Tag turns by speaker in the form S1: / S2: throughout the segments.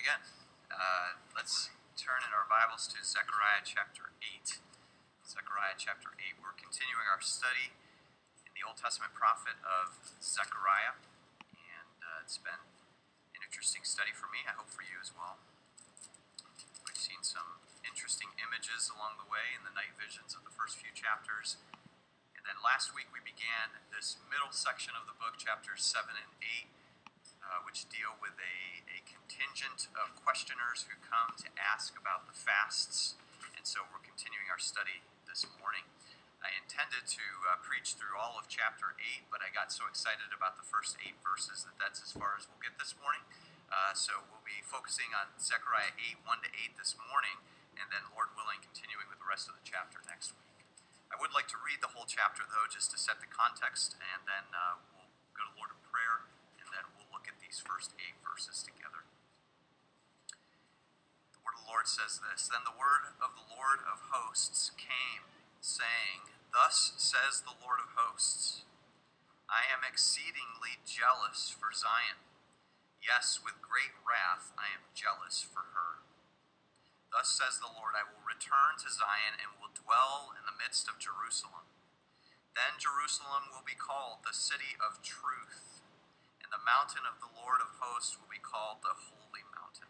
S1: again. Let's turn in our Bibles to Zechariah chapter 8. Zechariah chapter 8. We're continuing our study in the Old Testament prophet of Zechariah, and it's been an interesting study for me. I hope for you as well. We've seen some interesting images along the way in the night visions of the first few chapters. And then last week we began this middle section of the book, chapters 7 and 8, which deal with a contingent of questioners who come to ask about the fasts. And so we're continuing our study this morning. I intended to preach through all of chapter 8, but I got so excited about the first 8 verses that's as far as we'll get this morning. So we'll be focusing on Zechariah 8, 1 to 8 this morning, and then, Lord willing, continuing with the rest of the chapter next week. I would like to read the whole chapter, though, just to set the context, and then we'll go to Lord in prayer, and then we'll look at these first 8 verses together. The word of the Lord says this: Then the word of the Lord of hosts came, saying, Thus says the Lord of hosts, I am exceedingly jealous for Zion. Yes, with great wrath I am jealous for her. Thus says the Lord, I will return to Zion and will dwell in the midst of Jerusalem. Then Jerusalem will be called the city of truth, and the mountain of the Lord of hosts will be called the holy mountain.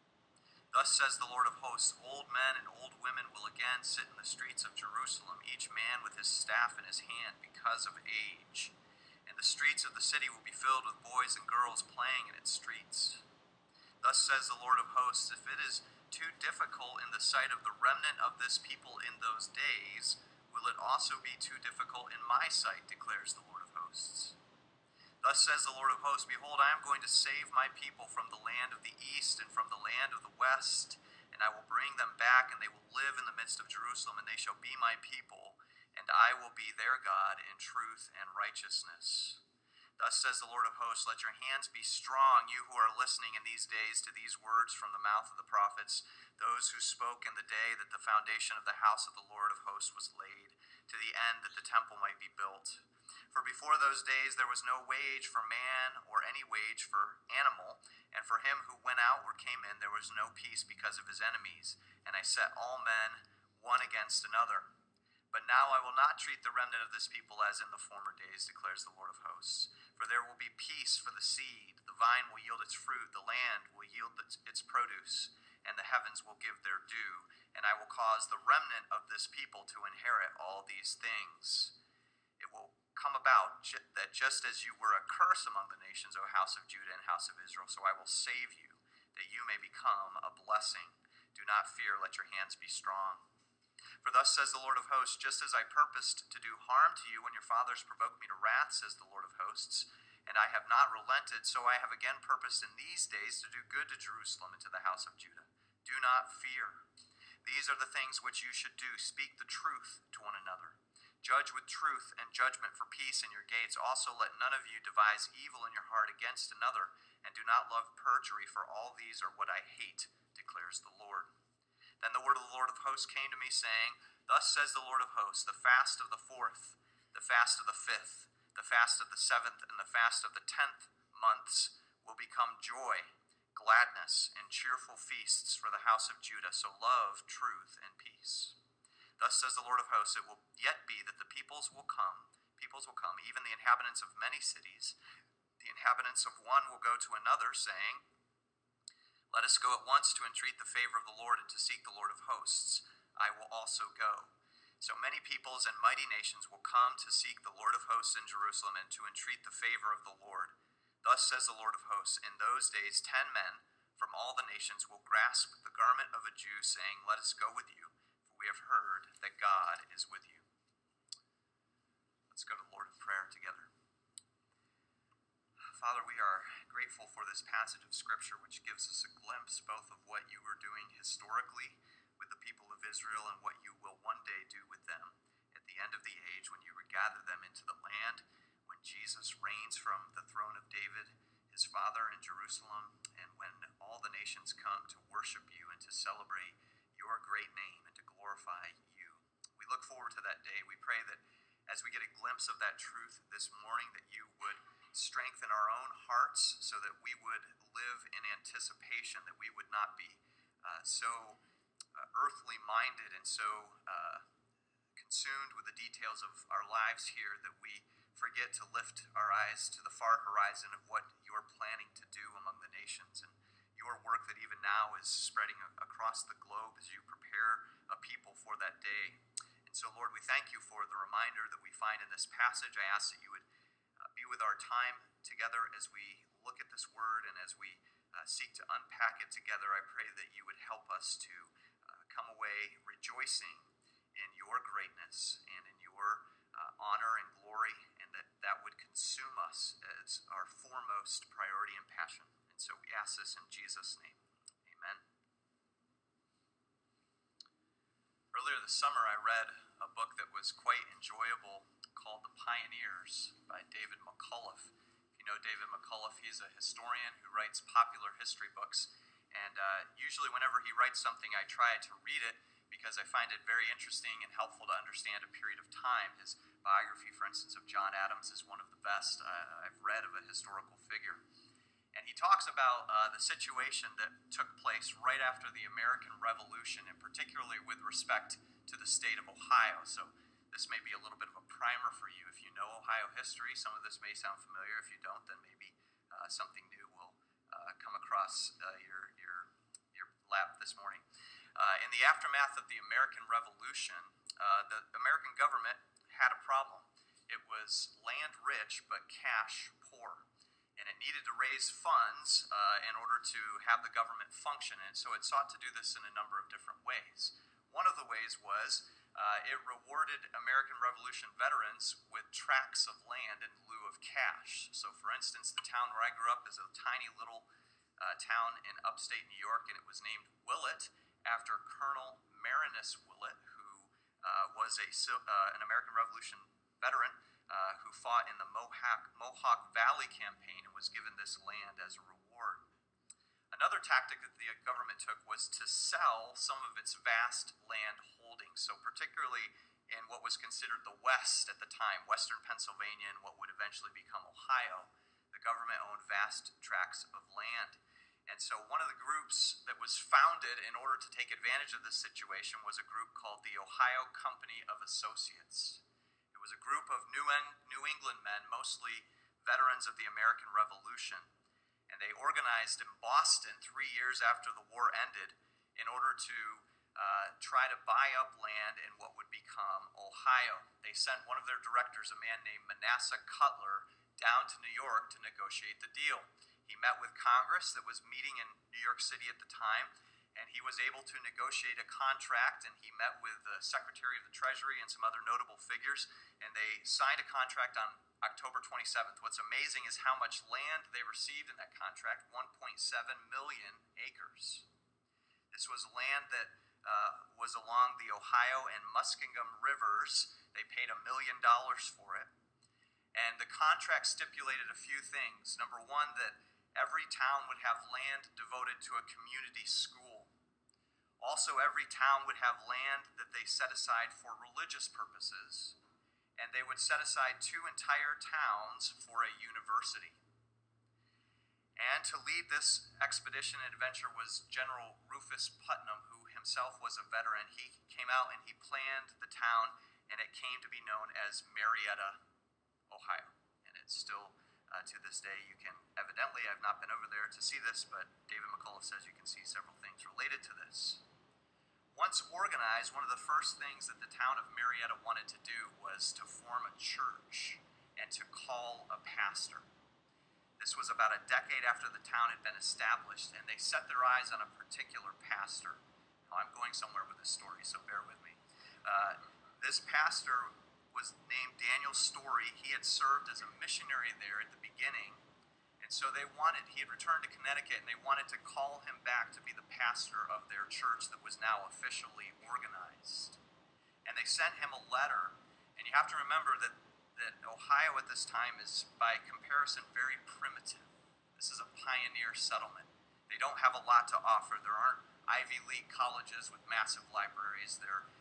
S1: Thus says the Lord of hosts, old men and old women will again sit in the streets of Jerusalem, each man with his staff in his hand because of age. And the streets of the city will be filled with boys and girls playing in its streets. Thus says the Lord of hosts, if it is too difficult in the sight of the remnant of this people in those days, will it also be too difficult in my sight, declares the Lord of hosts. Thus says the Lord of hosts, behold, I am going to save my people from the land of the east and from the land of the west, and I will bring them back, and they will live in the midst of Jerusalem, and they shall be my people, and I will be their God in truth and righteousness. Thus says the Lord of hosts, let your hands be strong, you who are listening in these days to these words from the mouth of the prophets, those who spoke in the day that the foundation of the house of the Lord of hosts was laid, to the end that the temple might be built. For before those days there was no wage for man or any wage for animal, and for him who went out or came in there was no peace because of his enemies, and I set all men one against another. But now I will not treat the remnant of this people as in the former days, declares the Lord of hosts. For there will be peace for the seed, the vine will yield its fruit, the land will yield its produce, and the heavens will give their due, and I will cause the remnant of this people to inherit all these things. It will come about that just as you were a curse among the nations, O house of Judah and house of Israel, so I will save you, that you may become a blessing. Do not fear, let your hands be strong. For thus says the Lord of hosts, just as I purposed to do harm to you when your fathers provoked me to wrath, says the Lord of hosts, and I have not relented, so I have again purposed in these days to do good to Jerusalem and to the house of Judah. Do not fear. These are the things which you should do. Speak the truth to one another. Judge with truth and judgment for peace in your gates. Also let none of you devise evil in your heart against another, and do not love perjury, for all these are what I hate, declares the Lord. Then the word of the Lord of hosts came to me, saying, Thus says the Lord of hosts, the fast of the 4th, the fast of the 5th, the fast of the 7th, and the fast of the 10th months will become joy, gladness, and cheerful feasts for the house of Judah. So love, truth, and peace. Thus says the Lord of hosts, it will yet be that the peoples will come, even the inhabitants of many cities. The inhabitants of one will go to another, saying, Let us go at once to entreat the favor of the Lord and to seek the Lord of hosts. I will also go. So many peoples and mighty nations will come to seek the Lord of hosts in Jerusalem and to entreat the favor of the Lord. Thus says the Lord of hosts, in those days 10 men from all the nations will grasp the garment of a Jew, saying, Let us go with you, for we have heard that God is with you. Let's go to the Lord in prayer together. Father, we are grateful for this passage of Scripture, which gives us a glimpse both of what you were doing historically with the people of Israel and what you will one day do with them at the end of the age, when you gather them into the land, when Jesus reigns from the throne of David, his father, in Jerusalem, and when all the nations come to worship you and to celebrate your great name and to glorify you. We look forward to that day. We pray that as we get a glimpse of that truth this morning, that you would strengthen our own hearts so that we would live in anticipation, that we would not be so earthly minded and so consumed with the details of our lives here that we forget to lift our eyes to the far horizon of what you're planning to do among the nations, and your work that even now is spreading across the globe as you prepare a people for that day. And so, Lord, we thank you for the reminder that we find in this passage. I ask that you would be with our time together as we look at this word and as we seek to unpack it together. I pray that you would help us to come away rejoicing in your greatness and in your honor and glory, and that would consume us as our foremost priority and passion. And so we ask this in Jesus' name. Amen. Earlier this summer, I read a book that was quite enjoyable called The Pioneers by David McCullough. If you know David McCullough, he's a historian who writes popular history books. And usually whenever he writes something, I try to read it because I find it very interesting and helpful to understand a period of time. His biography, for instance, of John Adams is one of the best I've read of a historical figure. And he talks about the situation that took place right after the American Revolution, and particularly with respect to the state of Ohio. So this may be a little bit of a primer for you. If you know Ohio history, some of this may sound familiar. If you don't, then maybe something new will come across your lap this morning. In the aftermath of the American Revolution, the American government had a problem. It was land rich but cash poor, and it needed to raise funds in order to have the government function. And so it sought to do this in a number of different ways. One of the ways was it rewarded American Revolution veterans with tracts of land in lieu of cash. So, for instance, the town where I grew up is a tiny little town in upstate New York, and it was named Willett after Colonel Marinus Willett, who was an American Revolution veteran who fought in the Mohawk Valley campaign and was given this land as a reward. Another tactic that the government took was to sell some of its vast land holdings, so particularly in what was considered the West at the time, western Pennsylvania and what would eventually become Ohio. The government owned vast tracts of land. And so one of the groups that was founded in order to take advantage of this situation was a group called the Ohio Company of Associates. It was a group of New England men, mostly veterans of the American Revolution. And they organized in Boston 3 years after the war ended in order to try to buy up land in what would become Ohio. They sent one of their directors, a man named Manasseh Cutler, down to New York to negotiate the deal. He met with Congress that was meeting in New York City at the time, and he was able to negotiate a contract, and he met with the Secretary of the Treasury and some other notable figures, and they signed a contract on October 27th. What's amazing is how much land they received in that contract, 1.7 million acres. This was land that was along the Ohio and Muskingum rivers. They paid $1 million for it. And the contract stipulated a few things. Number one, that every town would have land devoted to a community school. Also, every town would have land that they set aside for religious purposes. And they would set aside 2 entire towns for a university. And to lead this expedition and adventure was General Rufus Putnam, who himself was a veteran. He came out and he planned the town, and it came to be known as Marietta, Ohio. And it's still, to this day, you can evidently, I've not been over there to see this, but David McCullough says you can see several things related to this. Once organized, one of the first things that the town of Marietta wanted to do was to form a church and to call a pastor. This was about a decade after the town had been established, and they set their eyes on a particular pastor. Now, I'm going somewhere with this story, so bear with me. This pastor was named Daniel Story. He had served as a missionary there at the beginning, and so he had returned to Connecticut, and they wanted to call him back to be the pastor of their church that was now officially organized. And they sent him a letter, and you have to remember that Ohio at this time is, by comparison, very primitive. This is a pioneer settlement. They don't have a lot to offer. There aren't Ivy League colleges with massive libraries. There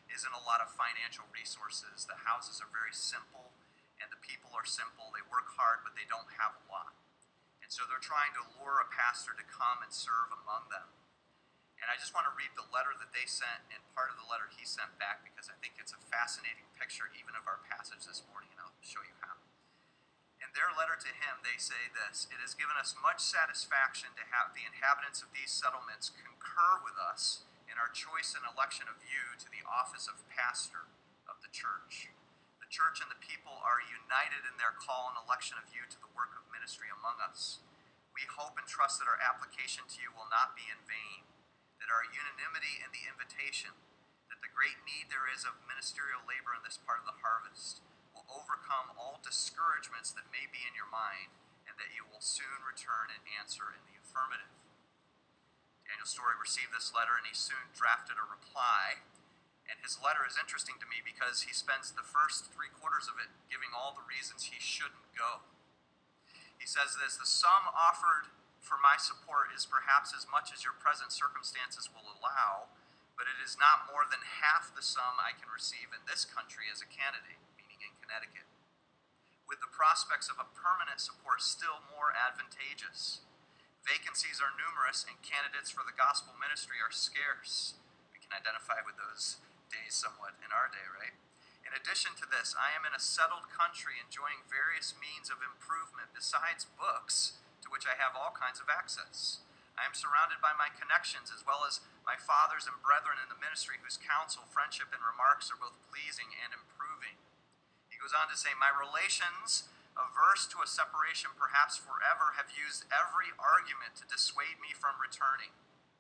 S1: isn't a lot of financial resources. The houses are very simple, and the people are simple. They work hard, but they don't have a lot. And so they're trying to lure a pastor to come and serve among them. And I just want to read the letter that they sent and part of the letter he sent back, because I think it's a fascinating picture even of our passage this morning, and I'll show you how. In their letter to him, they say this: "It has given us much satisfaction to have the inhabitants of these settlements concur with us in our choice and election of you to the office of pastor of the church. The church and the people are united in their call and election of you to the work of ministry among us. We hope and trust that our application to you will not be in vain, that our unanimity in the invitation, that the great need there is of ministerial labor in this part of the harvest, will overcome all discouragements that may be in your mind, and that you will soon return and answer in the affirmative." Daniel Storey received this letter, and he soon drafted a reply. And his letter is interesting to me because he spends the first 3/4 of it giving all the reasons he shouldn't go. He says this: "The sum offered for my support is perhaps as much as your present circumstances will allow, but it is not more than half the sum I can receive in this country as a candidate," meaning in Connecticut, "with the prospects of a permanent support still more advantageous. Vacancies are numerous, and candidates for the gospel ministry are scarce." We can identify with those days somewhat in our day, right? "In addition to this, I am in a settled country enjoying various means of improvement besides books, to which I have all kinds of access. I am surrounded by my connections, as well as my fathers and brethren in the ministry, whose counsel, friendship, and remarks are both pleasing and improving." He goes on to say, "My relations, averse to a separation perhaps forever, have used every argument to dissuade me from returning.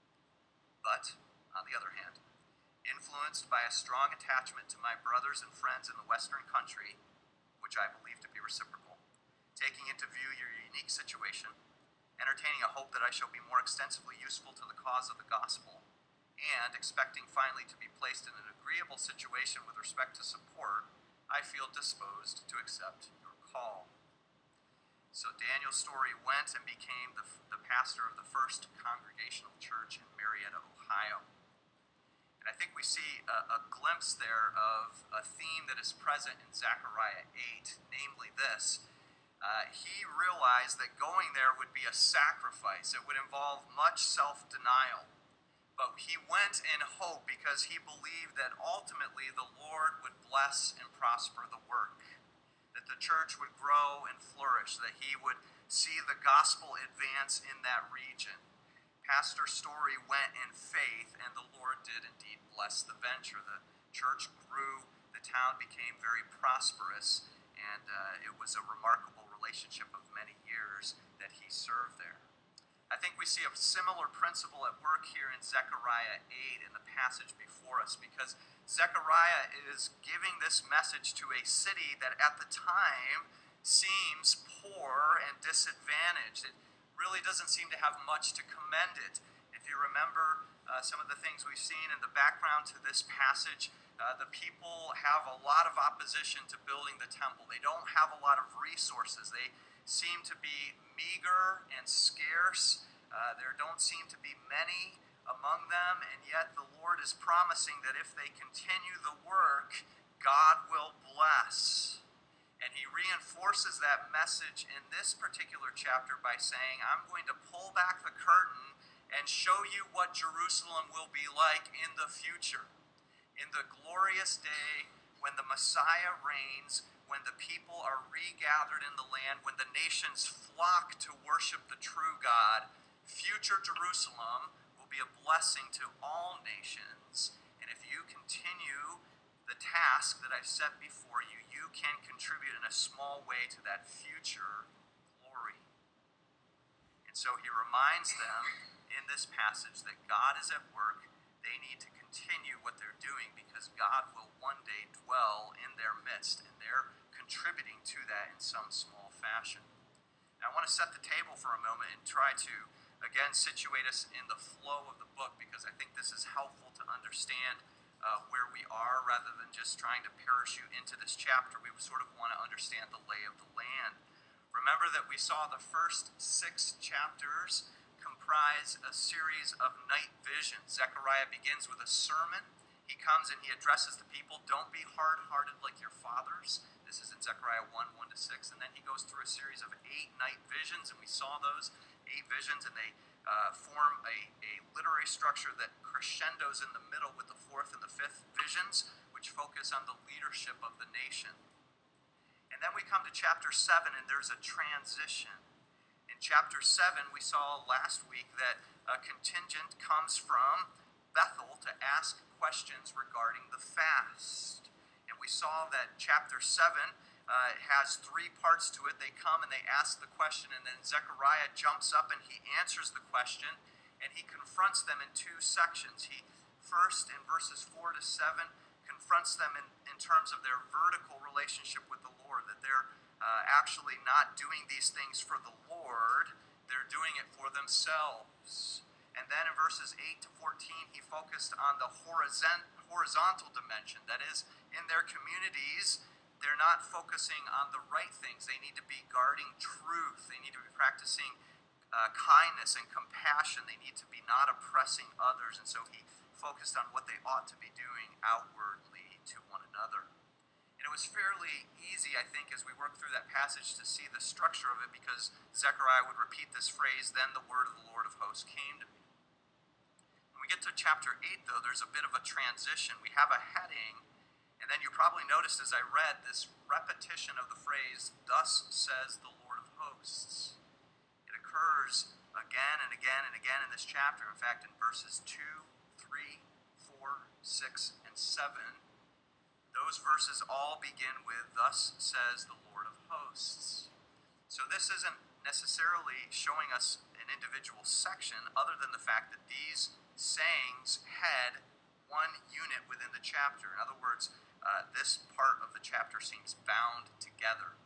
S1: But, on the other hand, influenced by a strong attachment to my brothers and friends in the Western country, which I believe to be reciprocal, taking into view your unique situation, entertaining a hope that I shall be more extensively useful to the cause of the gospel, and expecting finally to be placed in an agreeable situation with respect to support, I feel disposed to accept your call." So Daniel Storey went and became the pastor of the First Congregational Church in Marietta, Ohio. And I think we see a glimpse there of a theme that is present in Zechariah 8, namely this. He realized that going there would be a sacrifice. It would involve much self-denial. But he went in hope because he believed that ultimately the Lord would bless and prosper the work, that the church would grow and flourish, that he would see the gospel advance in that region. Pastor Storey went in faith, and the Lord did indeed bless the venture. The church grew, the town became very prosperous, and it was a remarkable relationship of many years that he served there. I think we see a similar principle at work here in Zechariah 8 in the passage before us, because Zechariah is giving this message to a city that at the time seems poor and disadvantaged. It really doesn't seem to have much to commend it. If you remember some of the things we've seen in the background to this passage, the people have a lot of opposition to building the temple. They don't have a lot of resources. They seem to be meager and scarce. There don't seem to be many among them, and yet the Lord is promising that if they continue the work, God will bless. And he reinforces that message in this particular chapter by saying, "I'm going to pull back the curtain and show you what Jerusalem will be like in the future. In the glorious day when the Messiah reigns, when the people are regathered in the land, when the nations flock to worship the true God, future Jerusalem will be a blessing to all nations. And if you continue the task that I've set before you, you can contribute in a small way to that future glory." And so he reminds them in this passage that God is at work. They need to continue what they're doing because God will one day dwell in their midst, and they're contributing to that in some small fashion. Now, I want to set the table for a moment and try to, again, situate us in the flow of the book, because I think this is helpful to understand where we are rather than just trying to parachute into this chapter. We sort of want to understand the lay of the land. Remember that we saw the first 6 chapters comprise a series of night visions. Zechariah begins with a sermon, He comes and he addresses the people. Don't be hard-hearted like your fathers. This is in Zechariah 1:1-6. And then he goes through a series of 8 night visions, and we saw those 8 visions, and they form a literary structure that crescendos in the middle with the 4th and the 5th visions, which focus on the leadership of the nation. And then we come to chapter 7, and there's a transition. In chapter 7, we saw last week that a contingent comes from Bethel to ask questions regarding the fast. And we saw that chapter 7 has 3 parts to it. They come and they ask the question, and then Zechariah jumps up and he answers the question, and he confronts them in 2 sections. He first, in verses 4-7, confronts them in terms of their vertical relationship with the Lord, that they're actually not doing these things for the Lord, they're doing it for themselves. And then in verses 8-14, he focused on the horizontal dimension. That is, in their communities, they're not focusing on the right things. They need to be guarding truth. They need to be practicing kindness and compassion. They need to be not oppressing others. And so he focused on what they ought to be doing outwardly to one another. And it was fairly easy, I think, as we worked through that passage to see the structure of it, because Zechariah would repeat this phrase, "Then the word of the Lord of hosts came to me." When we get to chapter 8, though, there's a bit of a transition. We have a heading, and then you probably noticed as I read this repetition of the phrase, "Thus says the Lord of hosts." It occurs again and again and again in this chapter. In fact, in verses 2, 3, 4, 6, and 7, those verses all begin with, "Thus says the Lord of hosts." So this isn't necessarily showing us an individual section, other than the fact that these sayings head one unit within the chapter. In other words, this part of the chapter seems bound together.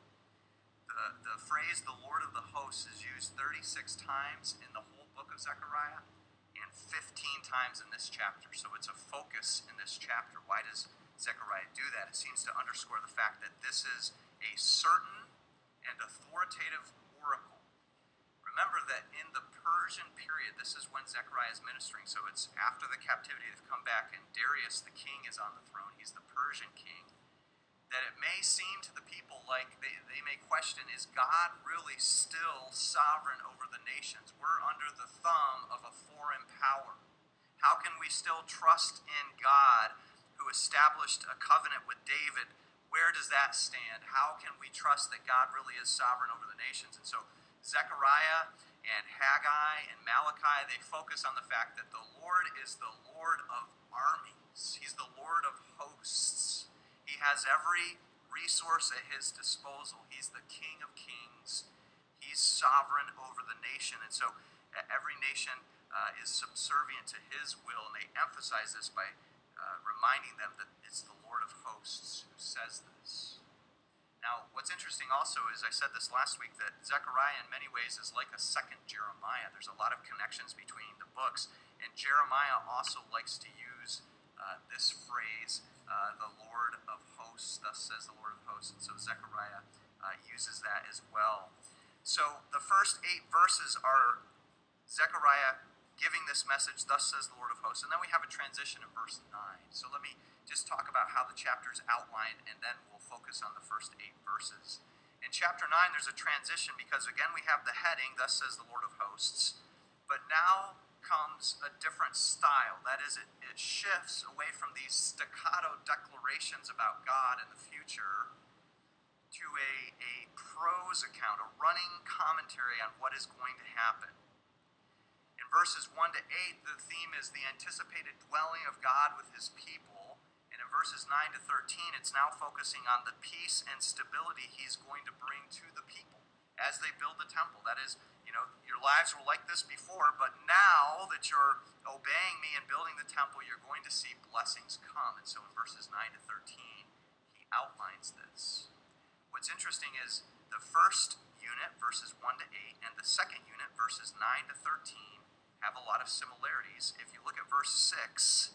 S1: The phrase, "the Lord of the hosts," is used 36 times in the whole book of Zechariah and 15 times in this chapter. So it's a focus in this chapter. Why does Zechariah do that? It seems to underscore the fact that this is a certain and authoritative oracle. Remember that in the Persian period, this is when Zechariah is ministering, so it's after the captivity. They've come back, and Darius the king is on the throne. He's the Persian king. That it may seem to the people like they may question, is God really still sovereign over the nations? We're under the thumb of a foreign power. How can we still trust in God who established a covenant with David? Where does that stand? How can we trust that God really is sovereign over the nations? And so Zechariah and Haggai and Malachi, they focus on the fact that the Lord is the Lord of armies. He's the Lord of hosts. He has every resource at his disposal. He's the King of kings. He's sovereign over the nation. And so every nation is subservient to his will. And they emphasize this by reminding them that it's the Lord of hosts who says this. Now, what's interesting also is, I said this last week, that Zechariah in many ways is like a second Jeremiah. There's a lot of connections between the books. And Jeremiah also likes to use this phrase, the Lord of hosts, thus says the Lord of hosts. And so Zechariah uses that as well. So the first 8 verses are Zechariah giving this message, "Thus says the Lord of hosts." And then we have a transition in verse 9. So let me just talk about how the chapter's outlined, and then we'll focus on the first 8 verses. In chapter 9, there's a transition because, again, we have the heading, "Thus says the Lord of hosts." But now comes a different style. That is, it shifts away from these staccato declarations about God and the future to a prose account, a running commentary on what is going to happen. In verses 1-8, the theme is the anticipated dwelling of God with his people. And in verses 9-13, it's now focusing on the peace and stability he's going to bring to the people as they build the temple. That is, your lives were like this before, but now that you're obeying me and building the temple, you're going to see blessings come. And so in verses 9-13, he outlines this. What's interesting is the first unit, verses 1-8, and the second unit, verses 9-13, have a lot of similarities. If you look at verse 6,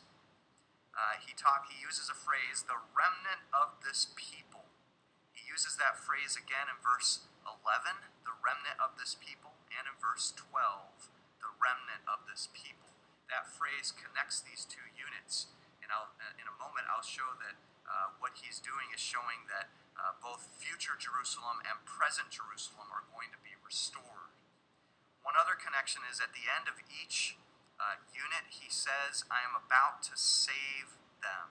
S1: he uses a phrase, "the remnant of this people." He uses that phrase again in verse 11, "the remnant of this people," and in verse 12, "the remnant of this people." That phrase connects these 2 units. And in a moment, I'll show that what he's doing is showing that both future Jerusalem and present Jerusalem are going to be restored. One other connection is at the end of each unit, he says, I am about to save them.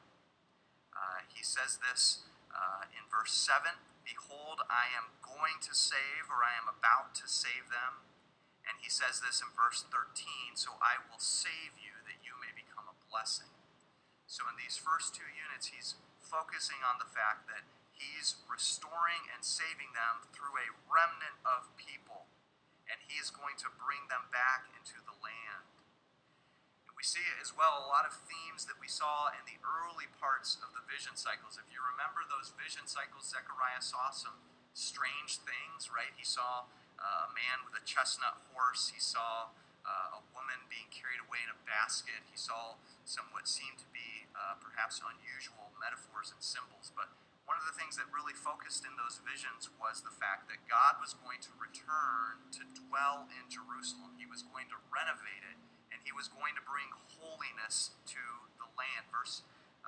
S1: He says this in verse 7, behold, I am going to save, or I am about to save them. And he says this in verse 13, so I will save you that you may become a blessing. So in these first two units, he's focusing on the fact that he's restoring and saving them through a remnant of people, and he is going to bring them back into the land. And we see as well a lot of themes that we saw in the early parts of the vision cycles. If you remember those vision cycles, Zechariah saw some strange things, right? He saw a man with a chestnut horse. He saw a woman being carried away in a basket. He saw some what seemed to be perhaps unusual metaphors and symbols. But one of the things that really focused in those visions was the fact that God was going to return to dwell in Jerusalem. He was going to renovate it, and he was going to bring holiness to the land. Verse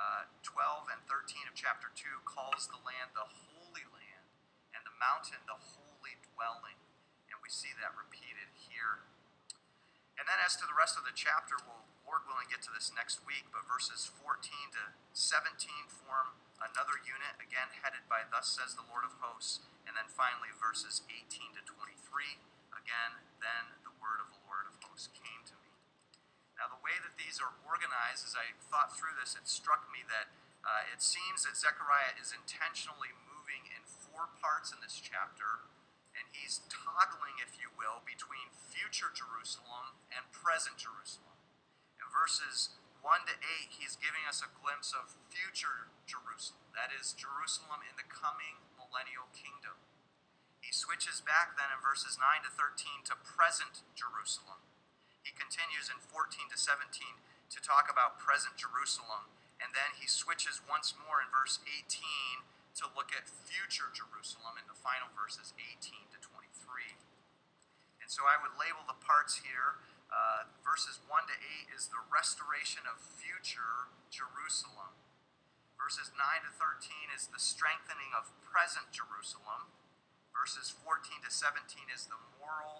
S1: 12 and 13 of chapter 2 calls the land the Holy Land, and the mountain the holy dwelling. And we see that repeated here. And then as to the rest of the chapter, we'll, Lord willing, get to this next week, but verses 14 to 17 form another unit, again headed by thus says the Lord of hosts, and then finally verses 18 to 23, again, then the word of the Lord of hosts came to me. Now the way that these are organized, as I thought through this, it struck me that it seems that Zechariah is intentionally moving in four parts in this chapter, and he's toggling, if you will, between future Jerusalem and present Jerusalem. In verses 1 to 8, he's giving us a glimpse of future Jerusalem. That is, Jerusalem in the coming millennial kingdom. He switches back then in verses 9 to 13 to present Jerusalem. He continues in 14 to 17 to talk about present Jerusalem, and then he switches once more in verse 18 to look at future Jerusalem in the final verses 18 to 23. And so I would label the parts here. Verses 1 to 8 is the restoration of future Jerusalem. Verses 9 to 13 is the strengthening of present Jerusalem. Verses 14 to 17 is the moral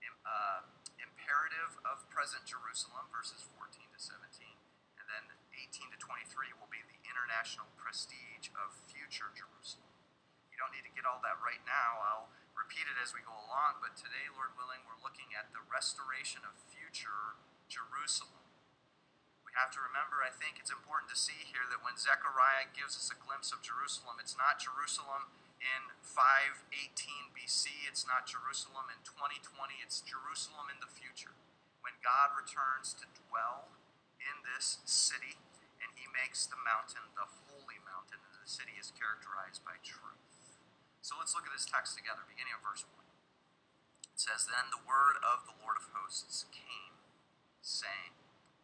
S1: imperative of present Jerusalem, verses 14 to 17. And then 18 to 23 will be the international prestige of future Jerusalem. You don't need to get all that right now. I'll repeat it as we go along, but today, Lord willing, we're looking at the restoration of future Jerusalem. We have to remember, I think it's important to see here that when Zechariah gives us a glimpse of Jerusalem, it's not Jerusalem in 518 BC, it's not Jerusalem in 2020, it's Jerusalem in the future, when God returns to dwell in this city, and he makes the mountain the holy mountain, and the city is characterized by truth. So let's look at this text together, beginning of verse 1. It says, then the word of the Lord of hosts came, saying.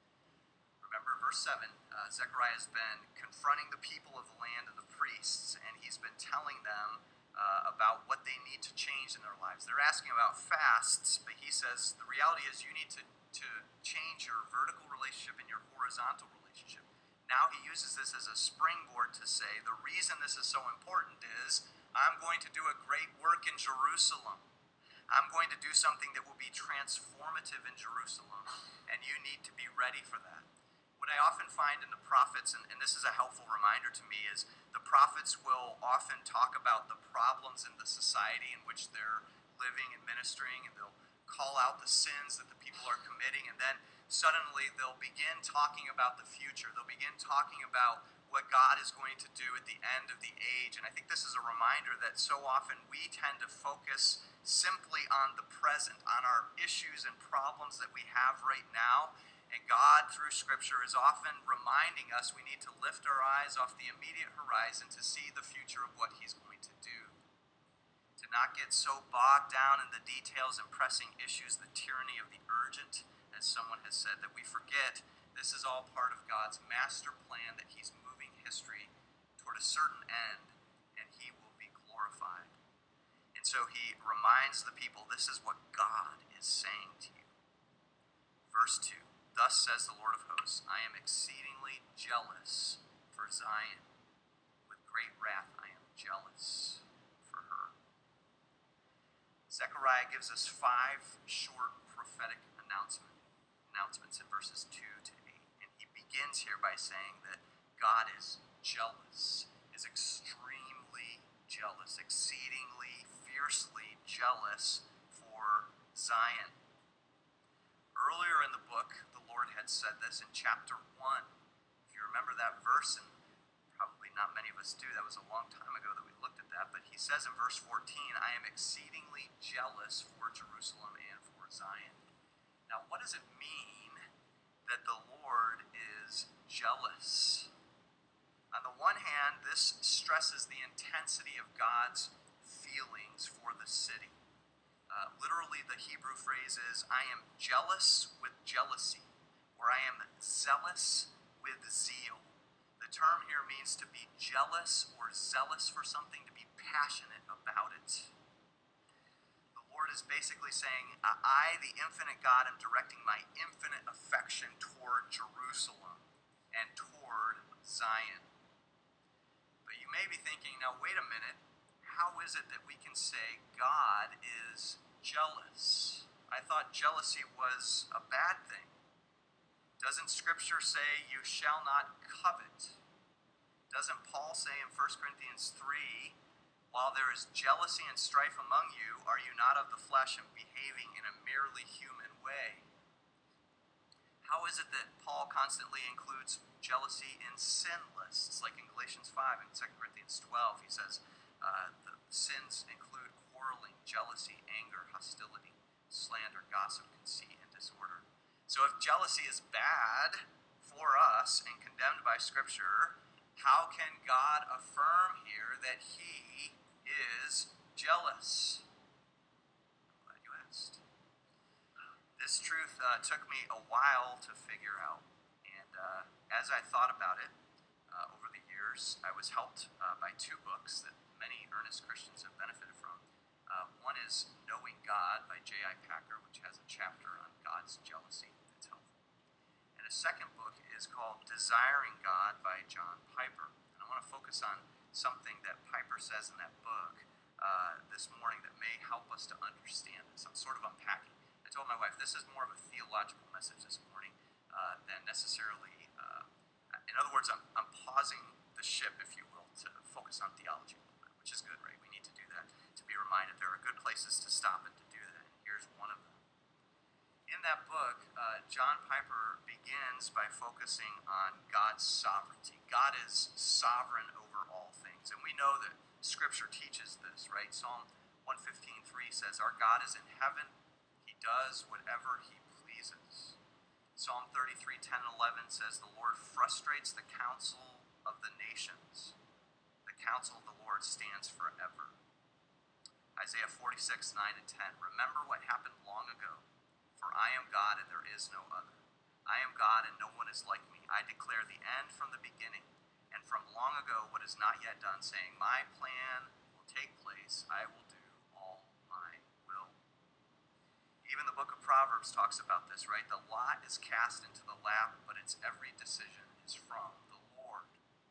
S1: Remember verse 7, Zechariah has been confronting the people of the land and the priests, and he's been telling them about what they need to change in their lives. They're asking about fasts, but he says the reality is you need to change your vertical relationship and your horizontal relationship. Now he uses this as a springboard to say the reason this is so important is I'm going to do a great work in Jerusalem. I'm going to do something that will be transformative in Jerusalem, and you need to be ready for that. What I often find in the prophets, and this is a helpful reminder to me, is the prophets will often talk about the problems in the society in which they're living and ministering, and they'll call out the sins that the people are committing, and then suddenly they'll begin talking about the future. They'll begin talking about what God is going to do at the end of the age. And I think this is a reminder that so often we tend to focus simply on the present, on our issues and problems that we have right now. And God, through Scripture, is often reminding us we need to lift our eyes off the immediate horizon to see the future of what he's going to do. To not get so bogged down in the details and pressing issues, the tyranny of the urgent, as someone has said, that we forget this is all part of God's master plan, that he's moving history toward a certain end, and he will be glorified. And so he reminds the people, this is what God is saying to you. Verse 2, Thus says the Lord of hosts, I am exceedingly jealous for Zion. With great wrath I am jealous for her. Zechariah gives us 5 short prophetic announcements in verses 2 to 8. And he begins here by saying that God is jealous, is extremely jealous, exceedingly, fiercely jealous for Zion. Earlier in the book, the Lord had said this in chapter 1. If you remember that verse, and probably not many of us do, that was a long time ago that we looked at that, but he says in verse 14, I am exceedingly jealous for Jerusalem and for Zion. Now, what does it mean that the Lord is jealous? On the one hand, this stresses the intensity of God's feelings for the city. Literally, the Hebrew phrase is, I am jealous with jealousy, or I am zealous with zeal. The term here means to be jealous or zealous for something, to be passionate about it. The Lord is basically saying, I, the infinite God, am directing my infinite affection toward Jerusalem and toward Zion. But you may be thinking, now wait a minute, how is it that we can say God is jealous? I thought jealousy was a bad thing. Doesn't Scripture say you shall not covet? Doesn't Paul say in 1 Corinthians 3, while there is jealousy and strife among you, are you not of the flesh and behaving in a merely human way? How is it that Paul constantly includes jealousy in sin lists, like in Galatians 5 and 2 Corinthians 12? He says the sins include quarreling, jealousy, anger, hostility, slander, gossip, conceit, and disorder. So if jealousy is bad for us and condemned by Scripture, how can God affirm here that he is jealous? I'm glad you asked. This truth took me a while to figure out. And as I thought about it over the years, I was helped by 2 books that many earnest Christians have benefited from. One is Knowing God by J.I. Packer, which has a chapter on God's jealousy. It's helpful. And a second book is called Desiring God by John Piper. And I want to focus on something that Piper says in that book this morning that may help us to understand this. I'm sort of unpacking. I told my wife this is more of a theological message this morning than necessarily, in other words, I'm pausing the ship, if you will, to focus on theology a little bit, which is good, right? We need to do that, to be reminded there are good places to stop and to do that, and here's one of them. In that book, John Piper begins by focusing on God's sovereignty. God is sovereign over all things, and we know that Scripture teaches this, right? Psalm 115:3 says, our God is in heaven, he does whatever he pleases. Psalm 33:10-11 says, the Lord frustrates the counsel of the nations. The counsel of the Lord stands forever. Isaiah 46:9-10, remember what happened long ago, for I am God and there is no other. I am God and no one is like me. I declare the end from the beginning, and from long ago what is not yet done, saying, my plan will take place, I will do all my will. Even the book of Proverbs talks about this, right? The lot is cast into the lap, but its every decision is from the Lord.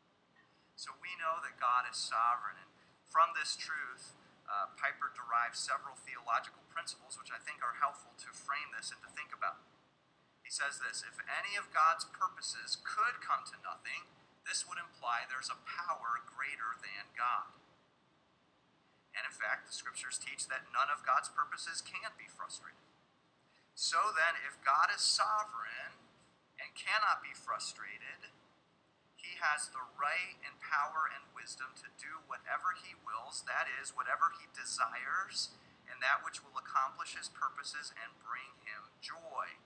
S1: So we know that God is sovereign, and from this truth, Piper derives several theological principles which I think are helpful to frame this and to think about. He says this, if any of God's purposes could come to nothing, this would imply there's a power greater than God. And in fact, the Scriptures teach that none of God's purposes can be frustrated. So then, if God is sovereign and cannot be frustrated, he has the right and power and wisdom to do whatever he wills, that is, whatever he desires, and that which will accomplish his purposes and bring him joy.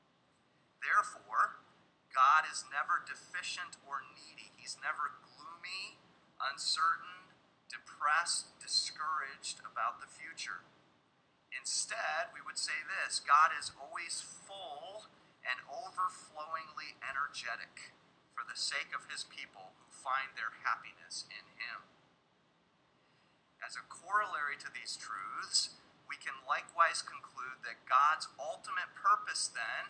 S1: Therefore, God is never deficient or needy. He's never gloomy, uncertain, depressed, discouraged about the future. Instead, we would say this, God is always full and overflowingly energetic for the sake of his people who find their happiness in him. As a corollary to these truths, we can likewise conclude that God's ultimate purpose then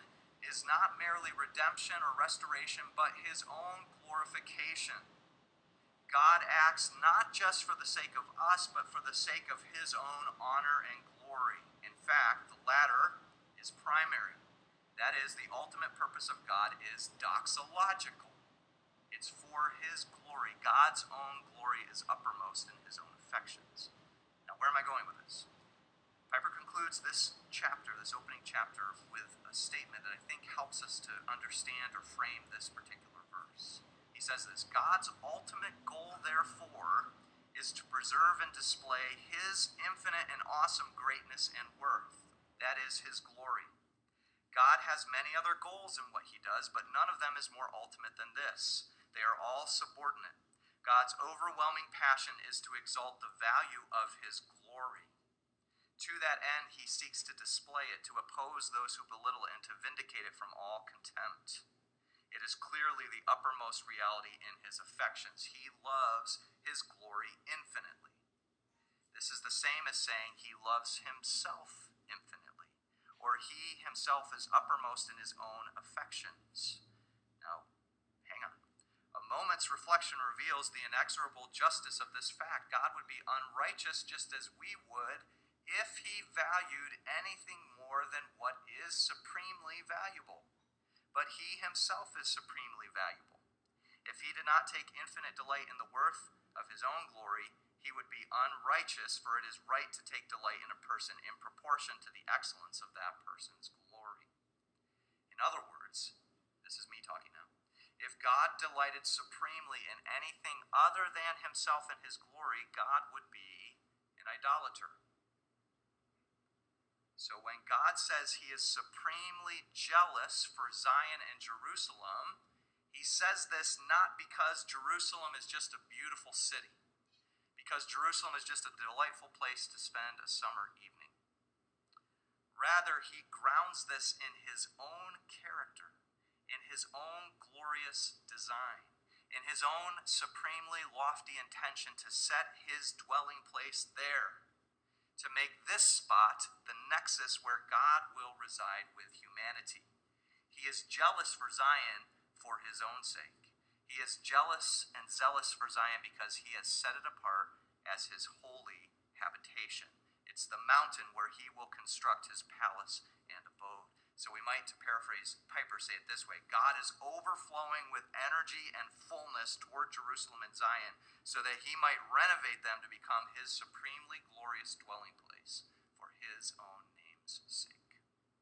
S1: is not merely redemption or restoration, but his own glorification. God acts not just for the sake of us, but for the sake of his own honor and glory. In fact, the latter is primary. That is, the ultimate purpose of God is doxological. It's for his glory. God's own glory is uppermost in his own affections. Now, where am I going with this? Piper concludes this chapter, this opening chapter, with a statement that I think helps us to understand or frame this particular verse. He says this: God's ultimate goal, therefore, is to preserve and display his infinite and awesome greatness and worth. That is his glory. God has many other goals in what he does, but none of them is more ultimate than this. They are all subordinate. God's overwhelming passion is to exalt the value of his glory. To that end, he seeks to display it, to oppose those who belittle it, and to vindicate it from all contempt. It is clearly the uppermost reality in his affections. He loves his glory infinitely. This is the same as saying he loves himself infinitely, or he himself is uppermost in his own affections. Now, hang on. A moment's reflection reveals the inexorable justice of this fact. God would be unrighteous just as we would if he valued anything more than what is supremely valuable. But he himself is supremely valuable. If he did not take infinite delight in the worth of his own glory, he would be unrighteous, for it is right to take delight in a person in proportion to the excellence of that person's glory. In other words, this is me talking now, if God delighted supremely in anything other than himself and his glory, God would be an idolater. So when God says he is supremely jealous for Zion and Jerusalem, he says this not because Jerusalem is just a beautiful city, because Jerusalem is just a delightful place to spend a summer evening. Rather, he grounds this in his own character, in his own glorious design, in his own supremely lofty intention to set his dwelling place there, to make this spot the nexus where God will reside with humanity. He is jealous for Zion for his own sake. He is jealous and zealous for Zion because he has set it apart as his holy habitation. It's the mountain where he will construct his palace and abode. So we might, to paraphrase Piper, say it this way: God is overflowing with energy and fullness toward Jerusalem and Zion so that he might renovate them to become his supremely glorious dwelling place for his own name's sake.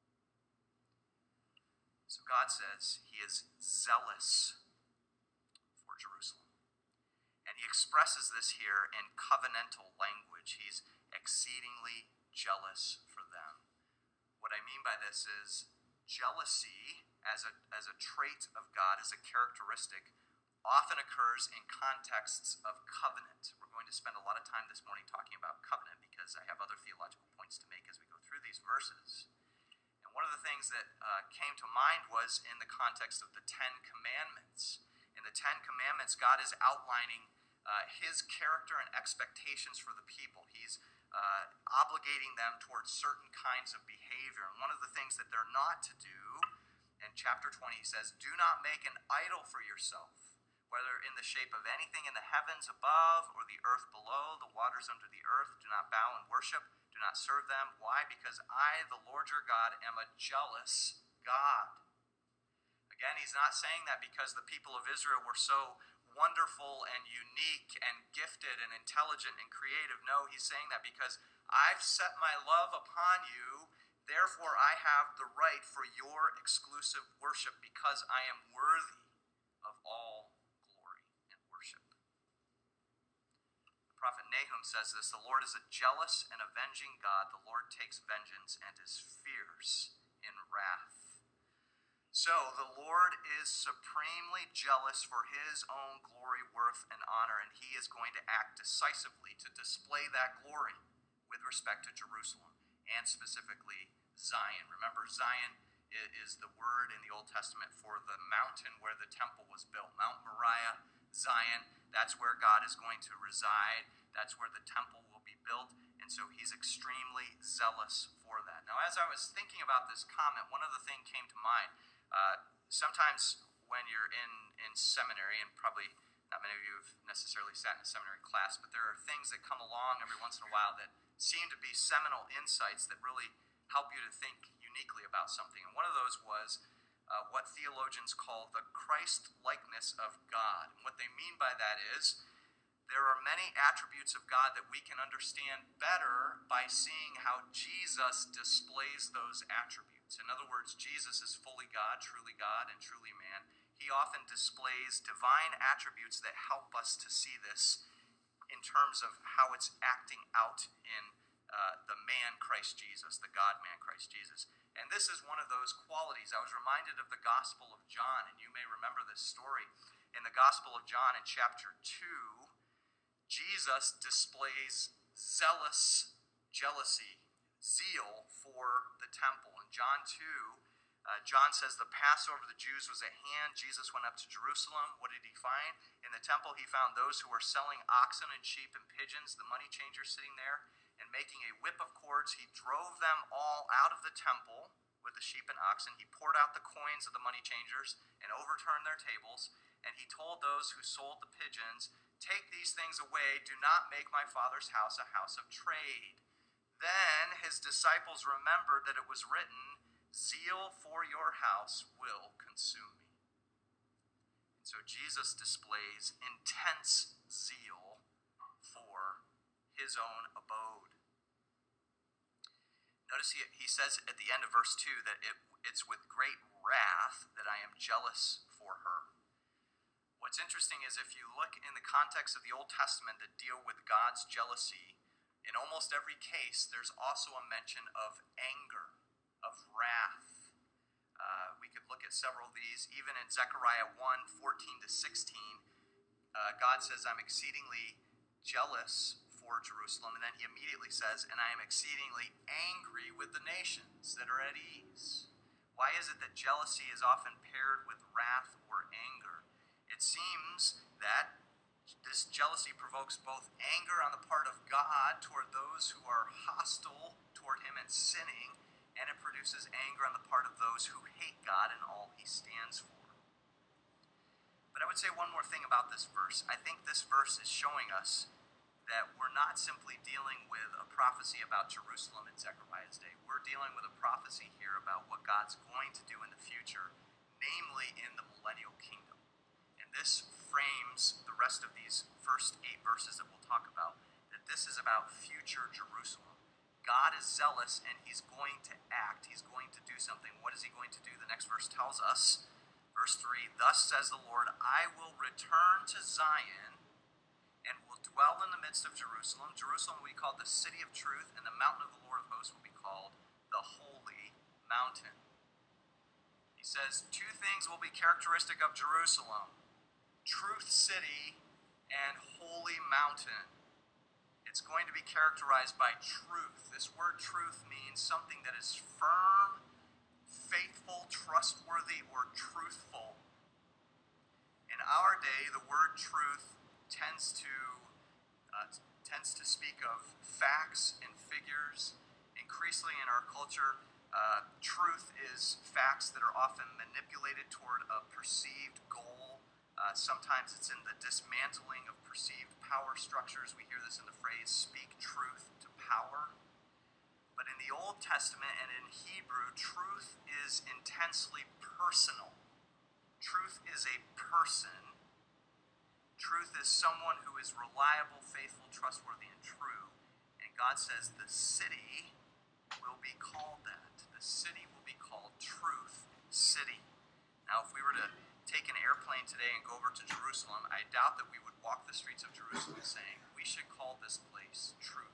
S1: So God says he is zealous for Jerusalem. And he expresses this here in covenantal language. He's exceedingly jealous for them. What I mean by this is jealousy as a trait of God, as a characteristic, often occurs in contexts of covenant. We're going to spend a lot of time this morning talking about covenant because I have other theological points to make as we go through these verses. And one of the things that came to mind was in the context of the Ten Commandments. In the Ten Commandments, God is outlining his character and expectations for the people. He's obligating them towards certain kinds of behavior. And one of the things that they're not to do, in chapter 20, he says, "Do not make an idol for yourself, whether in the shape of anything in the heavens above or the earth below, the waters under the earth. Do not bow and worship. Do not serve them." Why? Because I, the Lord your God, am a jealous God. Again, he's not saying that because the people of Israel were so wonderful and unique and gifted and intelligent and creative. No, he's saying that because I've set my love upon you, therefore I have the right for your exclusive worship because I am worthy of all glory and worship. The prophet Nahum says this: "The Lord is a jealous and avenging God. The Lord takes vengeance and is fierce in wrath." So the Lord is supremely jealous for his own glory, worth, and honor, and he is going to act decisively to display that glory with respect to Jerusalem, and specifically Zion. Remember, Zion is the word in the Old Testament for the mountain where the temple was built. Mount Moriah, Zion, that's where God is going to reside. That's where the temple will be built, and so he's extremely zealous for that. Now, as I was thinking about this comment, one other thing came to mind. Sometimes when you're in seminary, and probably not many of you have necessarily sat in a seminary class, but there are things that come along every once in a while that seem to be seminal insights that really help you to think uniquely about something. And one of those was what theologians call the Christ-likeness of God. And what they mean by that is there are many attributes of God that we can understand better by seeing how Jesus displays those attributes. In other words, Jesus is fully God, and truly man. He often displays divine attributes that help us to see this in terms of how it's acting out in the man Christ Jesus, the God-man Christ Jesus. And this is one of those qualities. I was reminded of the Gospel of John, and you may remember this story. In the Gospel of John in chapter 2, Jesus displays zeal for the temple. In John 2, John says the Passover of the Jews was at hand. Jesus went up to Jerusalem. What did he find? In the temple, he found those who were selling oxen and sheep and pigeons, the money changers sitting there, and making a whip of cords. He drove them all out of the temple with the sheep and oxen. He poured out the coins of the money changers and overturned their tables. And he told those who sold the pigeons, "Take these things away. Do not make my Father's house a house of trade." Then his disciples remembered that it was written, "Zeal for your house will consume me." And so Jesus displays intense zeal for his own abode. Notice he says at the end of verse 2 that it's with great wrath that I am jealous for her. What's interesting is if you look in the context of the Old Testament that deal with God's jealousy, in almost every case there's also a mention of anger, of wrath. We could look at several of these. Even in Zechariah 1:14-16, God says, "I'm exceedingly jealous for Jerusalem." And then he immediately says, "And I am exceedingly angry with the nations that are at ease." Why is it that jealousy is often paired with wrath or anger? It seems that this jealousy provokes both anger on the part of God toward those who are hostile toward him and sinning, and it produces anger on the part of those who hate God and all he stands for. But I would say one more thing about this verse. I think this verse is showing us that we're not simply dealing with a prophecy about Jerusalem in Zechariah's day. We're dealing with a prophecy here about what God's going to do in the future, namely in the millennial kingdom. And this frames the rest of these first 8 verses that we'll talk about, that this is about future Jerusalem. God is zealous and he's going to act. He's going to do something. What is he going to do? The next verse tells us, verse 3, "Thus says the Lord, I will return to Zion and will dwell in the midst of Jerusalem. Jerusalem will be called the city of truth, and the mountain of the Lord of hosts will be called the holy mountain." He says 2 things will be characteristic of Jerusalem: truth city and holy mountain. It's going to be characterized by truth. This word truth means something that is firm, faithful, trustworthy, or truthful. In our day, the word truth tends to speak of facts and figures. Increasingly in our culture, truth is facts that are often manipulated toward a perceived goal. Sometimes it's in the dismantling of perceived power structures. We hear this in the phrase, "speak truth to power." But in the Old Testament and in Hebrew, truth is intensely personal. Truth is a person. Truth is someone who is reliable, faithful, trustworthy, and true. And God says the city will be called that. The city will be called Truth City. Now, if we were to take an airplane today and go over to Jerusalem, I doubt that we would walk the streets of Jerusalem saying, "We should call this place Truth."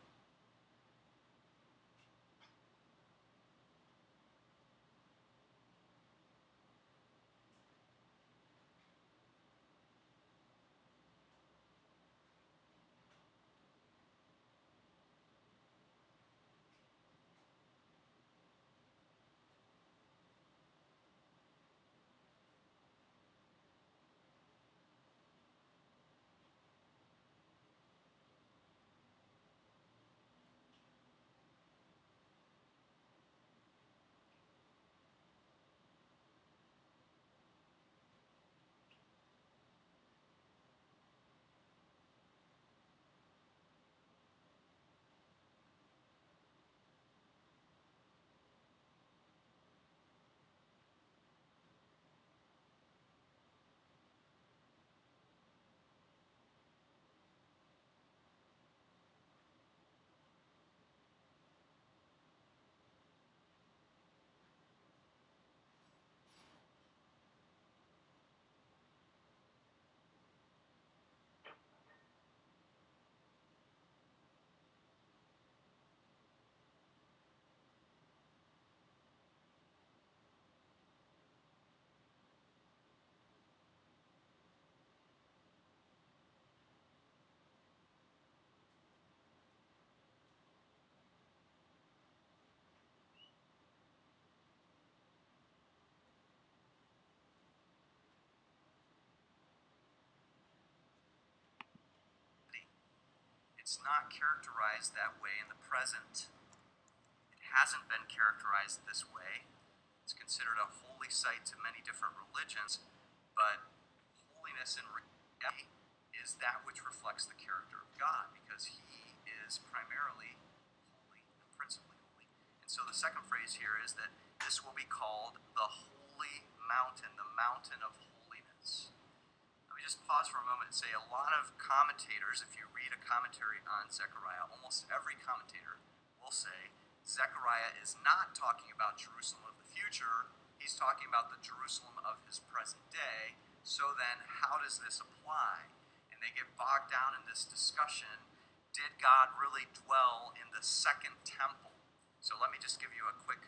S1: It's not characterized that way in the present. It hasn't been characterized this way. It's considered a holy site to many different religions, but holiness in reality is that which reflects the character of God, because he is primarily holy and principally holy. And so the second phrase here is that this will be called the holy mountain, the mountain of holiness. Let me just pause for a moment and say a lot of commentators, if you read a commentary on Zechariah, almost every commentator will say Zechariah is not talking about Jerusalem of the future, he's talking about the Jerusalem of his present day. So then, how does this apply? And they get bogged down in this discussion. Did God really dwell in the second temple? So let me just give you a quick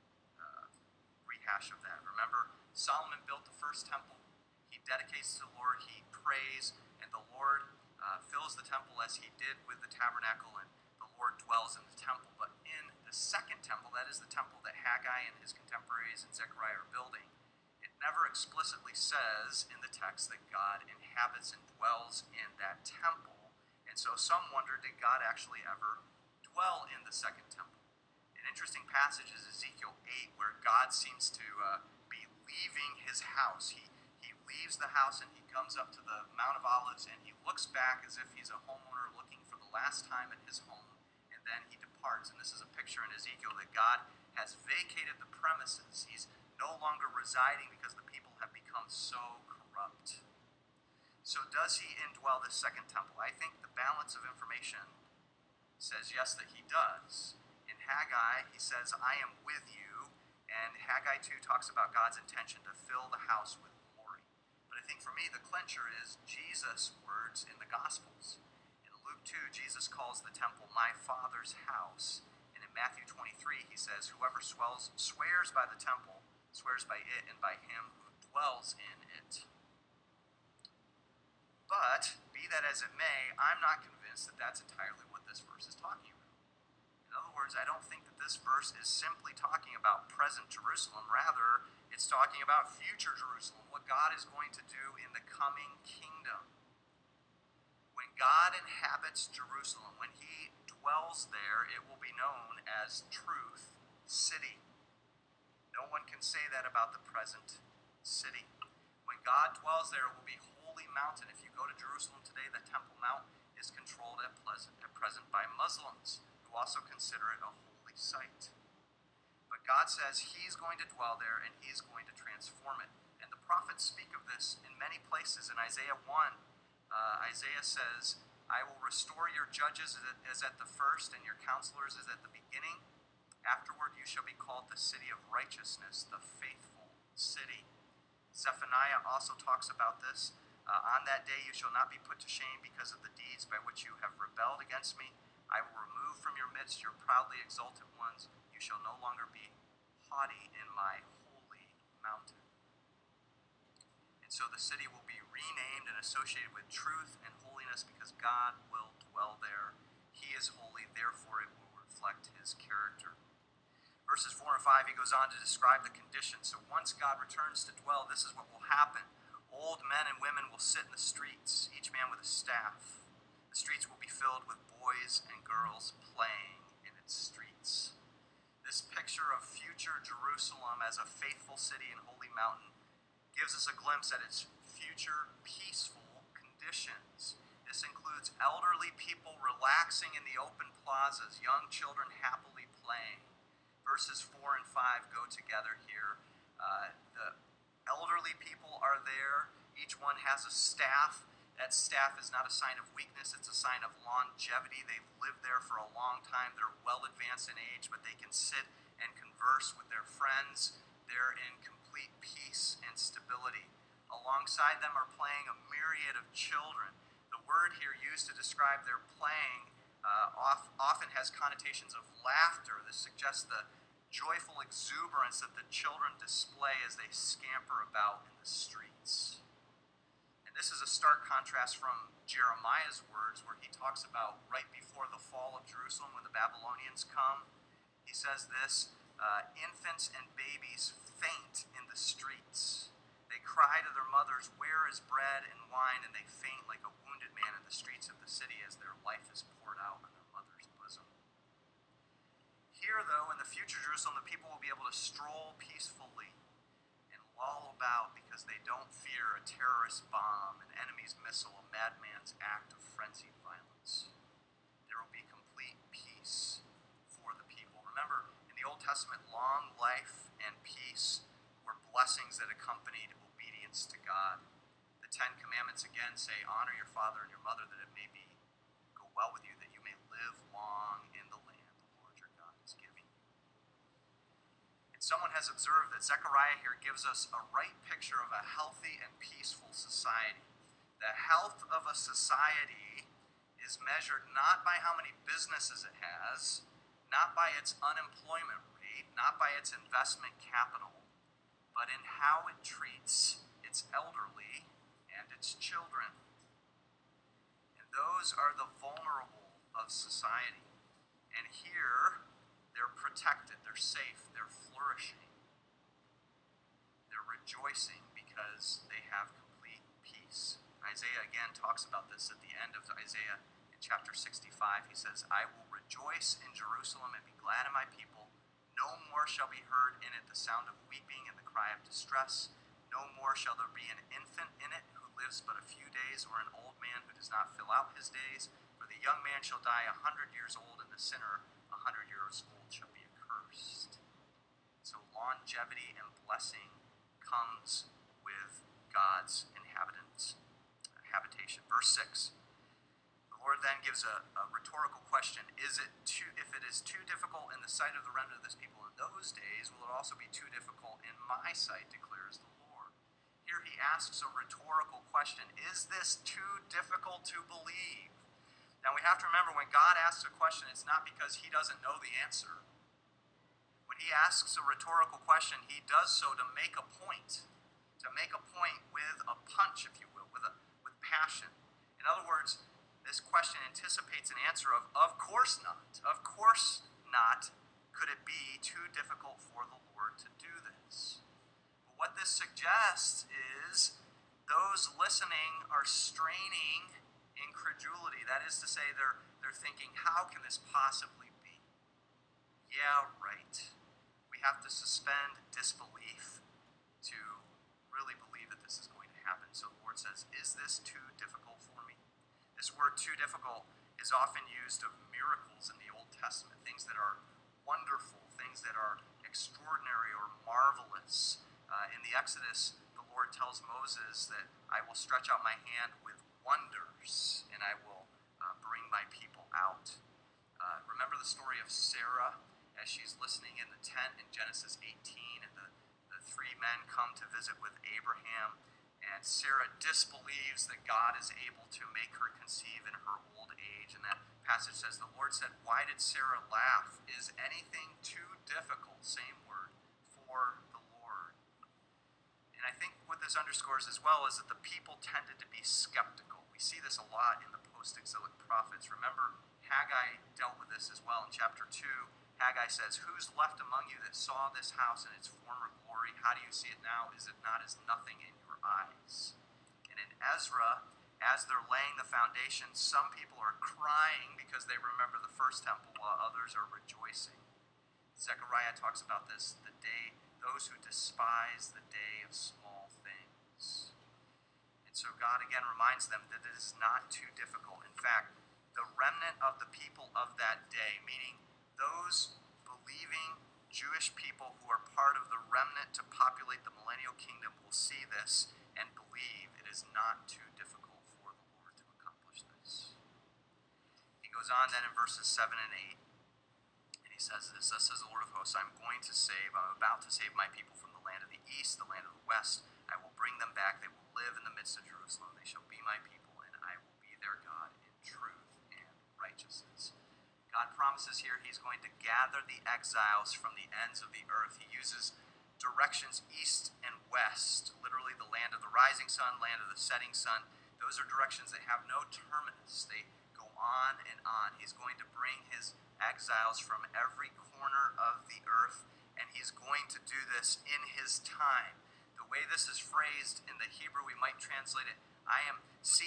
S1: rehash of that. Remember, Solomon built the first temple. He dedicates to the Lord, he prays, and the Lord fills the temple as he did with the tabernacle, and the Lord dwells in the temple. But in the second temple, that is the temple that Haggai and his contemporaries in Zechariah are building, it never explicitly says in the text that God inhabits and dwells in that temple. And so some wonder, did God actually ever dwell in the second temple? An interesting passage is Ezekiel 8, where God seems to be leaving his house. He leaves the house and he comes up to the Mount of Olives and he looks back as if he's a homeowner looking for the last time at his home, and then he departs. And this is a picture in Ezekiel that God has vacated the premises. He's no longer residing because the people have become so corrupt. So does he indwell this second temple? I think the balance of information says yes, that he does. In Haggai, he says, I am with you, and Haggai 2 talks about God's intention to fill the house with glory. But I think for me, the clincher is Jesus' words in the Gospels. In Luke 2, Jesus calls the temple my Father's house. And in Matthew 23, he says, whoever swears by the temple, swears by it and by him who dwells in it. But, be that as it may, I'm not convinced that that's entirely what this verse is talking about. In other words, I don't think that this verse is simply talking about present Jerusalem. Rather, it's talking about future Jerusalem, what God is going to do in the coming kingdom. When God inhabits Jerusalem, when he dwells there, it will be known as Truth City. No one can say that about the present city. When God dwells there, it will be Holy Mountain. If you go to Jerusalem today, the Temple Mount is controlled at present by Muslims, who also consider it a holy site. But God says he's going to dwell there and he's going to transform it. And the prophets speak of this in many places. In Isaiah 1, Isaiah says, I will restore your judges as at the first and your counselors as at the beginning. Afterward you shall be called the city of righteousness, the faithful city. Zephaniah also talks about this. On that day you shall not be put to shame because of the deeds by which you have rebelled against me. I will remove from your midst your proudly exalted ones. You shall no longer be haughty in my holy mountain. And so the city will be renamed and associated with truth and holiness because God will dwell there. He is holy, therefore it will reflect his character. Verses 4 and 5, he goes on to describe the conditions. So once God returns to dwell, this is what will happen. Old men and women will sit in the streets, each man with a staff. The streets will be filled with boys and girls playing in its streets. This picture of future Jerusalem as a faithful city and holy mountain gives us a glimpse at its future peaceful conditions. This includes elderly people relaxing in the open plazas, young children happily playing. Verses 4 and 5 go together here. The elderly people are there. Each one has a staff. That staff is not a sign of weakness, it's a sign of longevity. They've lived there for a long time. They're well advanced in age, but they can sit and converse with their friends. They're in complete peace and stability. Alongside them are playing a myriad of children. The word here used to describe their playing often has connotations of laughter. This suggests the joyful exuberance that the children display as they scamper about in the streets. And this is a stark contrast from Jeremiah's words, where he talks about right before the fall of Jerusalem when the Babylonians come. He says this, infants and babies faint in the streets. They cry to their mothers, 'Where is bread and wine?' And they faint like a wounded man in the streets of the city as their life is poured out on their mother's bosom." Here, though, in the future Jerusalem, the people will be able to stroll peacefully and loll about because they don't fear a terrorist bomb, an enemy's missile, a madman's act of frenzied violence. There will be complete peace for the people. Remember, in the Old Testament, long life and peace were blessings that accompanied obedience to God. The Ten Commandments again say, "Honor your father and your mother, that it may go well with you, that you may live long in the land the Lord your God is giving you." And someone has observed that Zechariah here gives us a right picture of a healthy and peaceful society. The health of a society is measured not by how many businesses it has, not by its unemployment rate, not by its investment capital, but in how it treats its elderly and its children. And those are the vulnerable of society. And here, they're protected, they're safe, they're flourishing. They're rejoicing because they have complete peace. Isaiah again talks about this at the end of Isaiah in chapter 65. He says, "I will rejoice in Jerusalem and be glad in my people. No more shall be heard in it the sound of weeping and the cry of distress. No more shall there be an infant in it who lives but a few days, or an old man who does not fill out his days. For the young man shall die 100 years old, and the sinner 100 years old shall be accursed." So longevity and blessing comes with God's habitation. Verse 6. The Lord then gives a rhetorical question. If it is too difficult in the sight of the remnant of this people in those days, will it also be too difficult in my sight, declares the Lord? Here he asks a rhetorical question. Is this too difficult to believe? Now we have to remember, when God asks a question, it's not because he doesn't know the answer. When he asks a rhetorical question, he does so to make a point. To make a point with a punch, if you will, with passion. In other words, this question anticipates an answer of course not. Of course not could it be too difficult for the Lord to do this. But what this suggests is those listening are straining incredulity. That is to say, they're thinking, how can this possibly be? Yeah, right. We have to suspend disbelief to really believe that this is going to happen. So the Lord says, is this too difficult for me? This word "too difficult" is often used of miracles in the Old Testament, things that are wonderful, things that are extraordinary or marvelous. In the Exodus, the Lord tells Moses that I will stretch out my hand with wonders and I will bring my people out. Remember the story of Sarah as she's listening in the tent in Genesis 18, and the three men come to visit with Abraham. And Sarah disbelieves that God is able to make her conceive in her old age. And that passage says, the Lord said, "Why did Sarah laugh? Is anything too difficult," same word, "for the Lord?" And I think what this underscores as well is that the people tended to be skeptical. We see this a lot in the post-exilic prophets. Remember, Haggai dealt with this as well in chapter 2. Haggai says, "Who's left among you that saw this house in its former glory? How do you see it now? Is it not as nothing in your eyes?" And in Ezra, as they're laying the foundation, some people are crying because they remember the first temple, while others are rejoicing. Zechariah talks about this, the day, those who despise the day of small things. And so God again reminds them that it is not too difficult. In fact, the remnant of the people of that day, meaning those believing Jewish people who are part of the remnant to populate the millennial kingdom, will see this and believe it is not too difficult for the Lord to accomplish this. He goes on then in verses 7 and 8, and he says this, "Thus says the Lord of hosts, I'm about to save my people from the land of the east, the land of the west. I will bring them back. They will live in the midst of Jerusalem. They shall be my people, and I will be their God in truth and righteousness." God promises here he's going to gather the exiles from the ends of the earth. He uses directions east and west, literally the land of the rising sun, land of the setting sun. Those are directions that have no terminus. They go on and on. He's going to bring his exiles from every corner of the earth, and he's going to do this in his time. The way this is phrased in the Hebrew, we might translate it, I am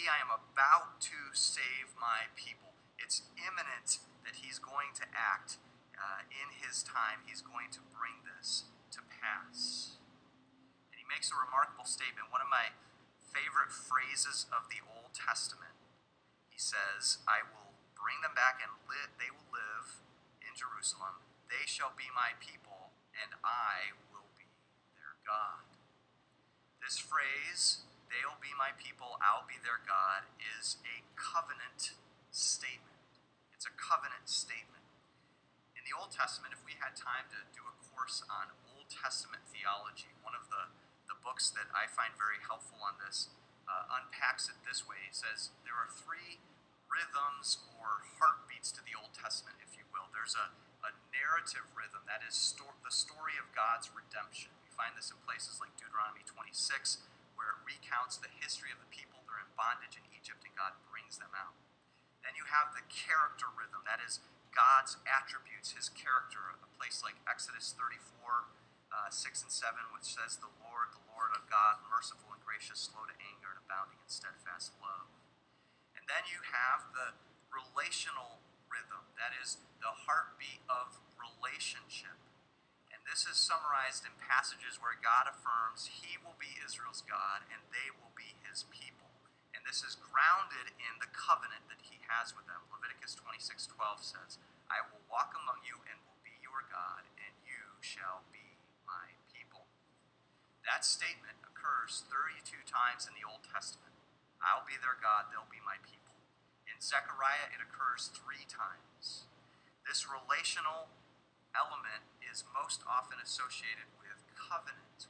S1: about to save my people. It's imminent that he's going to act in his time. He's going to bring this to pass. And he makes a remarkable statement. One of my favorite phrases of the Old Testament. He says, I will bring them back and they will live in Jerusalem. They shall be my people, and I will be their God. This phrase, they'll be my people, I'll be their God, is a covenant statement. It's a covenant statement. In the Old Testament, if we had time to do a course on Old Testament theology, one of the books that I find very helpful on this unpacks it this way. He says there are three rhythms or heartbeats to the Old Testament, if you will. There's a narrative rhythm, that is the story of God's redemption. We find this in places like Deuteronomy 26, where it recounts the history of the people. They're in bondage in Egypt and God brings them out. Then you have the character rhythm, that is God's attributes, his character. A place like Exodus 34, 6 and 7, which says, the Lord of God, merciful and gracious, slow to anger, and abounding in steadfast love. And then you have the relational rhythm, that is the heartbeat of relationship. And this is summarized in passages where God affirms he will be Israel's God and they will be his people. And this is grounded in the covenant that he has with them. Leviticus 26:12 says, I will walk among you and will be your God, and you shall be my people. That statement occurs 32 times in the Old Testament. I'll be their God, they'll be my people. In Zechariah, it occurs 3 times. This relational element is most often associated with covenant.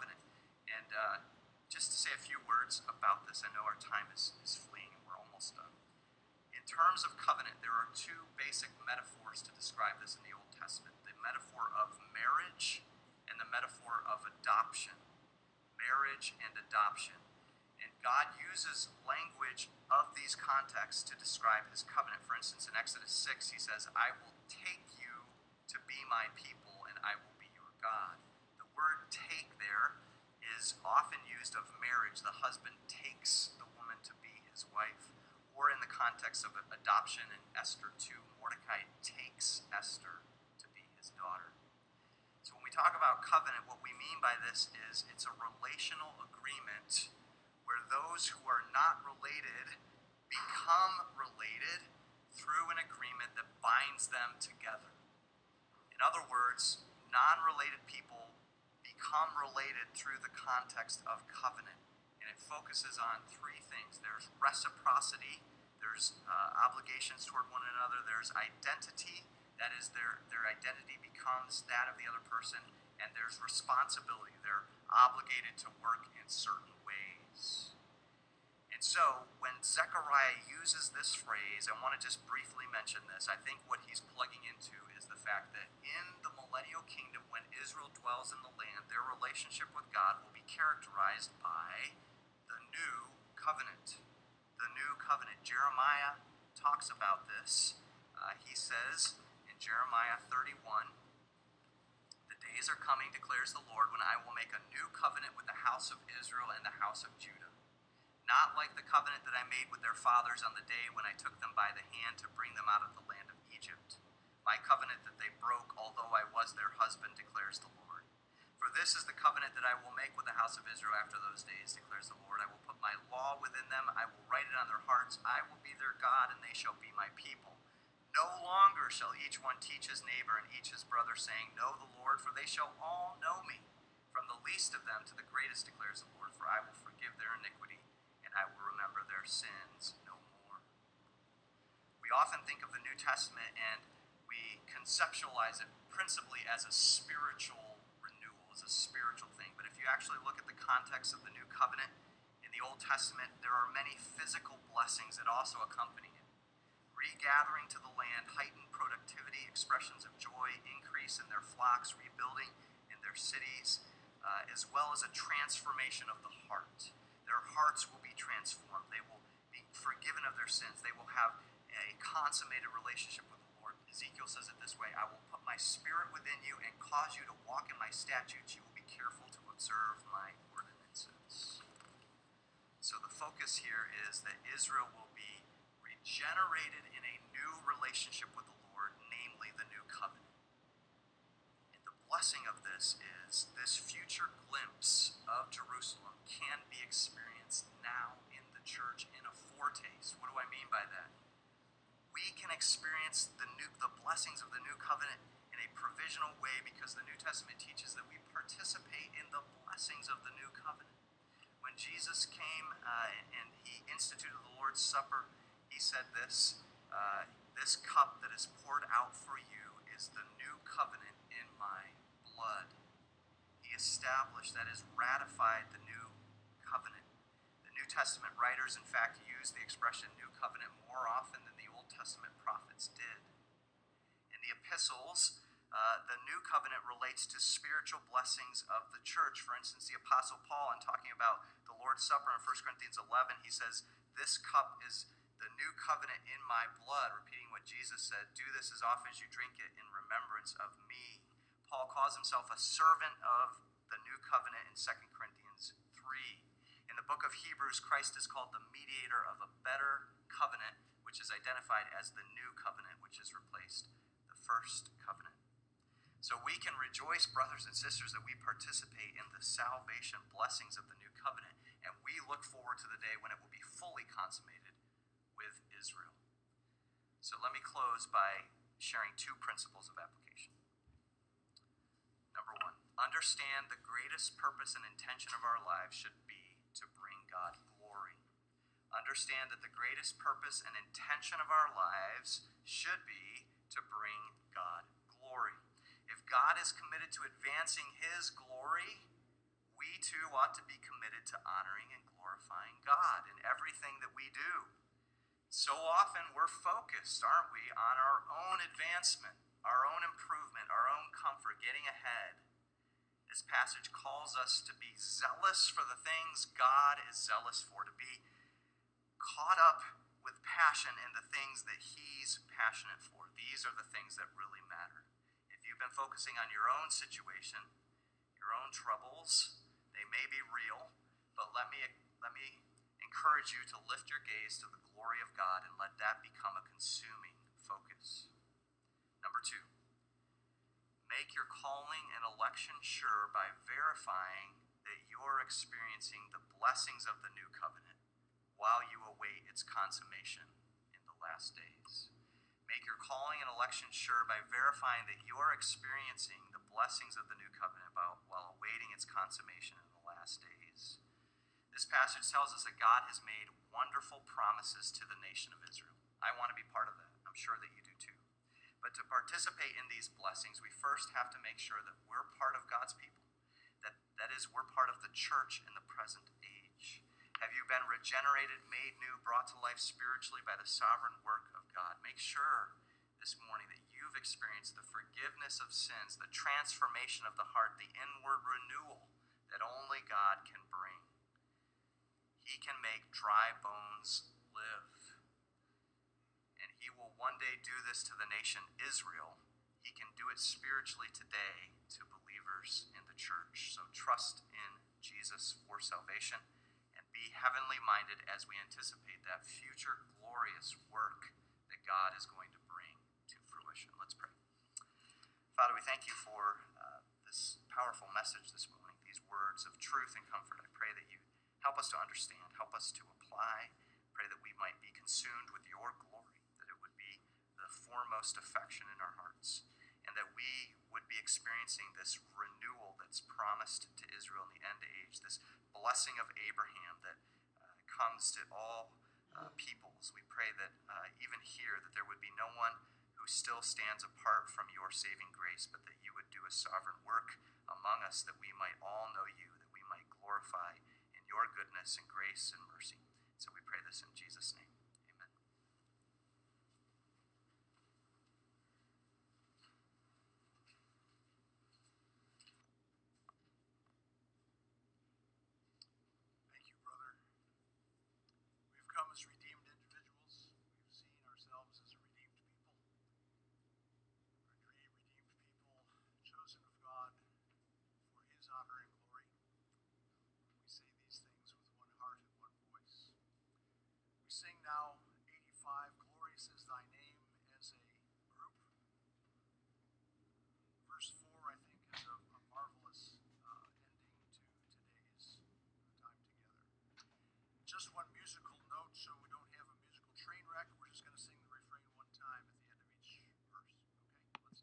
S1: And just to say a few words about this, I know our time is fleeing and we're almost done. In terms of covenant, there are 2 basic metaphors to describe this in the Old Testament. The metaphor of marriage and the metaphor of adoption. Marriage and adoption. And God uses language of these contexts to describe his covenant. For instance, in Exodus 6, he says, I will take you to be my people, and I will be your God. The word take there is often used of marriage. The husband takes the woman to be his wife. Or in the context of adoption in Esther 2, Mordecai takes Esther to be his daughter. So when we talk about covenant, what we mean by this is it's a relational agreement where those who are not related become related through an agreement that binds them together. In other words, non-related people become related through the context of covenant. And it focuses on 3 things. There's reciprocity, there's obligations toward one another, there's identity, that is their identity becomes that of the other person, and there's responsibility. They're obligated to work in certain ways. And so when Zechariah uses this phrase, I want to just briefly mention this. I think what he's plugging into is the fact that in the millennial kingdom, when Israel dwells in the land, their relationship with God will be characterized by the new covenant. The new covenant. Jeremiah talks about this. He says in Jeremiah 31, the days are coming, declares the Lord, when I will make a new covenant with the house of Israel and the house of Judah. Not like the covenant that I made with their fathers on the day when I took them by the hand to bring them out of the land of Egypt. My covenant that they broke, although I was their husband, declares the Lord. For this is the covenant that I will make with the house of Israel after those days, declares the Lord. I will put my law within them, I will write it on their hearts, I will be their God, and they shall be my people. No longer shall each one teach his neighbor and each his brother, saying, Know the Lord, for they shall all know me, from the least of them to the greatest, declares the Lord. For I will forgive their iniquity, and I will remember their sins no more. We often think of the New Testament and we conceptualize it principally as a spiritual renewal, as a spiritual thing. But if you actually look at the context of the New Covenant in the Old Testament, there are many physical blessings that also accompany it. Regathering to the land, heightened productivity, expressions of joy, increase in their flocks, rebuilding in their cities, as well as a transformation of the heart. Their hearts will be transformed. They will be forgiven of their sins. They will have a consummated relationship with the Lord. Ezekiel says it this way, I will put my spirit within you and cause you to walk in my statutes. You will be careful to observe my ordinances. So the focus here is that Israel will be regenerated in a new relationship with the Lord, namely the new covenant. And the blessing of this is this future glimpse of Jerusalem can be experienced now in the church in a foretaste. What do I mean by that? We can experience the blessings of the new covenant in a provisional way because the New Testament teaches that we participate in the blessings of the new covenant. When Jesus came and he instituted the Lord's Supper, he said this, this cup that is poured out for you is the new covenant in my blood. He established, that is, ratified the new covenant. The New Testament writers, in fact, use the expression new covenant more often than the Old Testament prophets did. In the epistles, the new covenant relates to spiritual blessings of the church. For instance, the Apostle Paul, in talking about the Lord's Supper in 1 Corinthians 11, he says, this cup is the new covenant in my blood, repeating what Jesus said, do this as often as you drink it in remembrance of me. Paul calls himself a servant of the new covenant in 2 Corinthians 3. In the book of Hebrews, Christ is called the mediator of a better covenant, which is identified as the new covenant, which has replaced the first covenant. So we can rejoice, brothers and sisters, that we participate in the salvation blessings of the new covenant, and we look forward to the day when it will be fully consummated with Israel. So let me close by sharing two principles of application. Number one, understand the greatest purpose and intention of our lives should be to bring God glory. Understand that the greatest purpose and intention of our lives should be to bring God glory. If God is committed to advancing his glory, we too ought to be committed to honoring and glorifying God in everything that we do. So often we're focused, aren't we, on our own advancement, our own improvement, our own comfort, getting ahead. This passage calls us to be zealous for the things God is zealous for, to be caught up with passion in the things that he's passionate for. These are the things that really matter. If you've been focusing on your own situation, your own troubles, they may be real, but let me encourage you to lift your gaze to the glory of God and let that become a consuming focus. Number two, make your calling and election sure by verifying that you're experiencing the blessings of the new covenant while you await its consummation in the last days. Make your calling and election sure by verifying that you're experiencing the blessings of the new covenant while awaiting its consummation in the last days. This passage tells us that God has made wonderful promises to the nation of Israel. I want to be part of that. I'm sure that you do too. But to participate in these blessings, we first have to make sure that we're part of God's people. That is, we're part of the church in the present age. Have you been regenerated, made new, brought to life spiritually by the sovereign work of God? Make sure this morning that you've experienced the forgiveness of sins, the transformation of the heart, the inward renewal that only God can bring. He can make dry bones live. And he will one day do this to the nation Israel. He can do it spiritually today to believers in the church. So trust in Jesus for salvation and be heavenly minded as we anticipate that future glorious work that God is going to bring to fruition. Let's pray. Father, we thank you for this powerful message this morning, these words of truth and comfort. I pray that you help us to understand, help us to apply. Pray that we might be consumed with your glory, that it would be the foremost affection in our hearts, and that we would be experiencing this renewal that's promised to Israel in the end age, this blessing of Abraham that comes to all peoples. We pray that even here, that there would be no one who still stands apart from your saving grace, but that you would do a sovereign work among us, that we might all know you, that we might glorify in your goodness and grace and mercy. So we pray this in Jesus' name. Amen.
S2: Thank you, brother. We've come as redeemed individuals. We've seen ourselves as a redeemed people. Redeemed people, chosen of God for his honor and sing now 85, Glorious is Thy Name, as a group. Verse 4, I think, is a marvelous ending to today's time together. Just one musical note, so we don't have a musical train wreck. We're just going to